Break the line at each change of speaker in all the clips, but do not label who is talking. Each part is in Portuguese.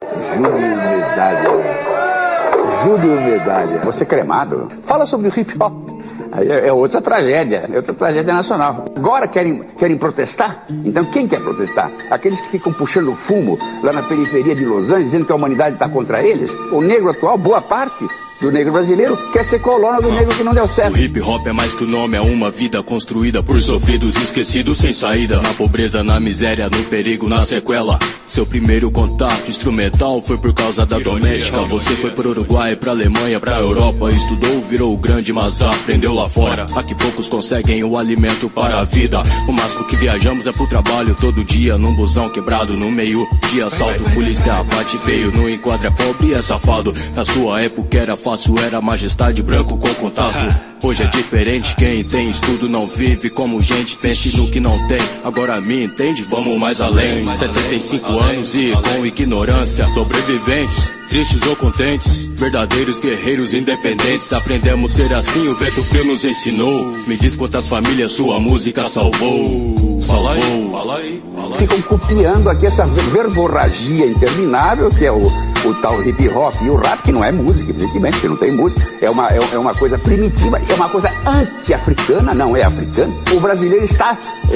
Júlio Medalha. Júlio Medalha. Você cremado? Fala sobre o hip hop. Aí é outra tragédia nacional. Agora querem protestar? Então quem quer protestar? Aqueles que ficam puxando fumo lá na periferia de Los Angeles, dizendo que a humanidade está contra eles? O negro atual, boa parte do negro brasileiro, quer ser colônia do negro que não deu certo.
O hip hop é mais que o nome, é uma vida construída por sofridos esquecidos sem saída. Na pobreza, na miséria, no perigo, na sequela. Seu primeiro contato instrumental foi por causa da doméstica. Você foi pro Uruguai, pra Alemanha, pra Europa. Estudou, virou grande, mas aprendeu lá fora. Aqui poucos conseguem o alimento para a vida. O máximo que viajamos é pro trabalho todo dia. Num busão quebrado no meio de assalto. Polícia bate feio, no enquadro é pobre e é safado. Na sua época era fácil, era majestade, branco com contato. Hoje é diferente, quem tem estudo não vive como gente. Pense no que não tem, agora me entende, vamos mais além. 75 anos e com ignorância, sobreviventes, tristes ou contentes, verdadeiros guerreiros independentes. Aprendemos a ser assim, o vento frio nos ensinou. Me diz quantas famílias sua música salvou. Fala aí.
Ficam copiando aqui essa verborragia interminável que é o tal hip hop e o rap, que não é música, evidentemente, que não tem música, é uma coisa primitiva, é uma coisa anti-africana, não é africana. O brasileiro está,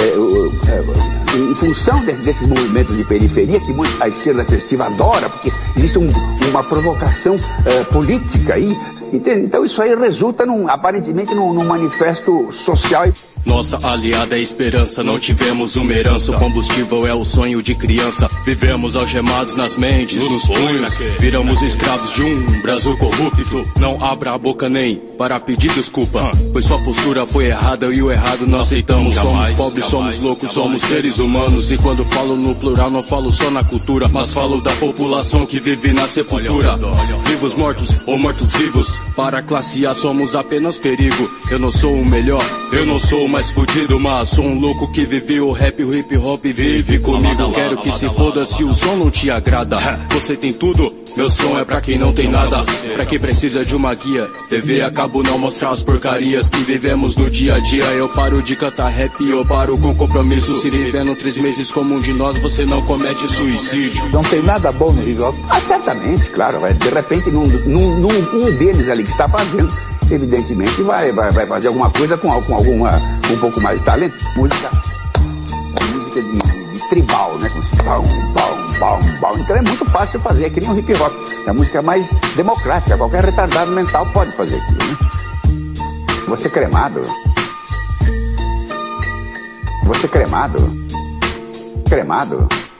em função desses movimentos de periferia, que a esquerda festiva adora, porque existe uma provocação política aí, entende? Então isso aí resulta, aparentemente, num manifesto social.
Nossa aliada é a esperança, não tivemos uma herança. O combustível é o sonho de criança. Vivemos algemados nas mentes, nos punhos. Viramos escravos de um Brasil corrupto. Não abra a boca nem para pedir desculpa, pois sua postura foi errada e o errado não aceitamos. Somos pobres, somos loucos, somos seres humanos. E quando falo no plural não falo só na cultura, mas falo da população que vive na sepultura. Vivos mortos ou mortos vivos, para a classe A somos apenas perigo. Eu não sou o melhor, eu não sou o mais fudido, mas sou um louco que vive o rap, o hip hop vive comigo. Quero que se foda se o som não te agrada. Você tem tudo, meu som é pra quem não tem nada. Pra quem precisa de uma guia, TV a cabo não mostrar as porcarias que vivemos no dia a dia. Eu paro de cantar rap, eu paro com compromisso. Se vivendo 3 meses como um de nós, você não comete suicídio.
Não tem nada bom no hip hop? Certamente, claro, de repente um deles ali que está fazendo, evidentemente vai fazer alguma coisa com um pouco mais de talento. Música de tribal, né? Com então é muito fácil fazer, é que nem o hip hop. É a música mais democrática, qualquer retardado mental pode fazer aquilo, né? Você cremado? Você cremado? Cremado?